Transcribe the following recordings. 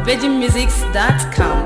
VeggieMusics.com.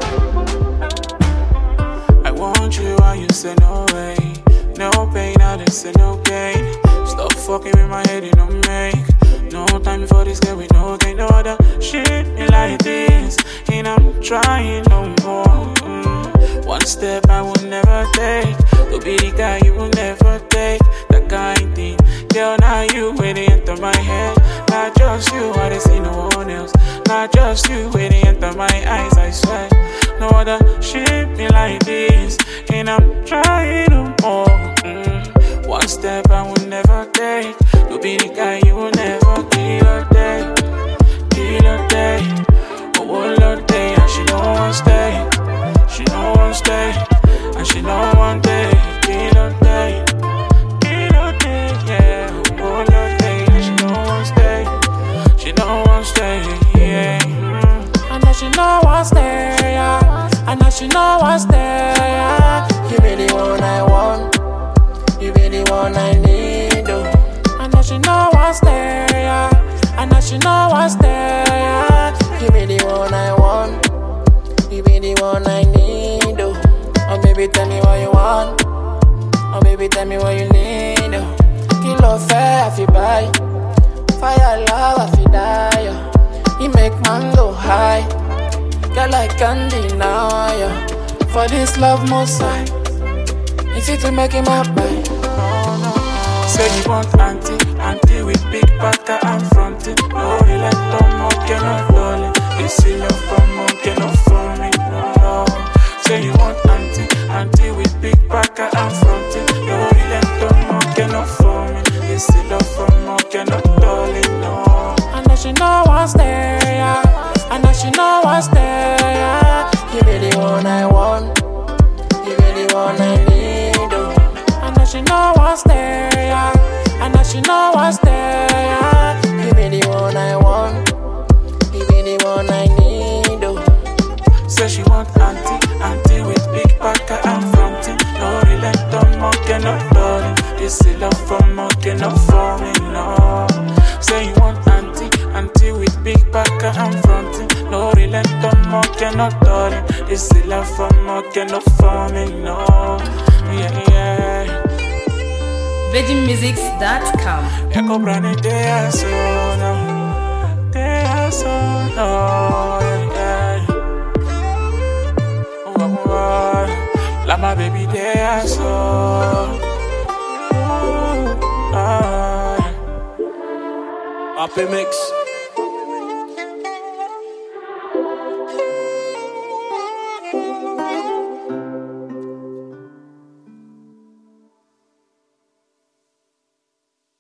I want you while you say no way. No pain, I just say no gain. Stop fucking with my head, you don't make. No time for this girl with no gain. No other shit me like this. And I'm trying no more. One step I will never take. To be the guy you will never take. That kind thing. Girl, now you when they enter my head. Not just you, I don't see no one else. Not just you when they enter my eyes, I swear. No other shit me like this. And I'm trying no more. One step I will never take. To be the guy you will never kill a day. Kill a day. Oh, one Lord day. And she don't want stay. She don't want stay. And she don't want day. Kill a day. Kill a day, yeah. Oh, one Lord day. And she don't want stay. She don't want stay, yeah. I know she don't want stay, yeah. I know she don't want stay, yeah. You be the one I want. You be the one I need, oh. I know she don't want stay, yeah. I know she don't want stay, yeah. You be the one I want. You be the one I need, oh. Oh baby, tell me what you want. Oh baby, tell me what you need, oh. You love fair, I feel buy. Fire love, I feel die, oh. You make man go high. Girl, I can't deny, oh. For this love most side. If it will make him up, bye. Say you want auntie with big packer and fronting. No relent on monkey, no darling. This is love from monkey, no for me, no. Say you want auntie with big packer and fronting. No relent on monkey, no for me. This is love from monkey, no darling, no. I know she know want stay, yeah. I know she know want stay, yeah. You be the one I want. You be the one I need, oh. I know she know want stay, yeah. I know she know want stay, yeah. You be the one I want. You be the one I need, oh. Say she want auntie with big packer and fronting. No relent on monkey, no darling. This is love from monkey, no for me, no. Say you want auntie with big packer and fronting. No relent on monkey, no darling. This is love from monkey, no for me, no. Yeah, yeah. VeggieMusics.com. Ecco brani te sono, yeah. La my baby te sono. Up in mix.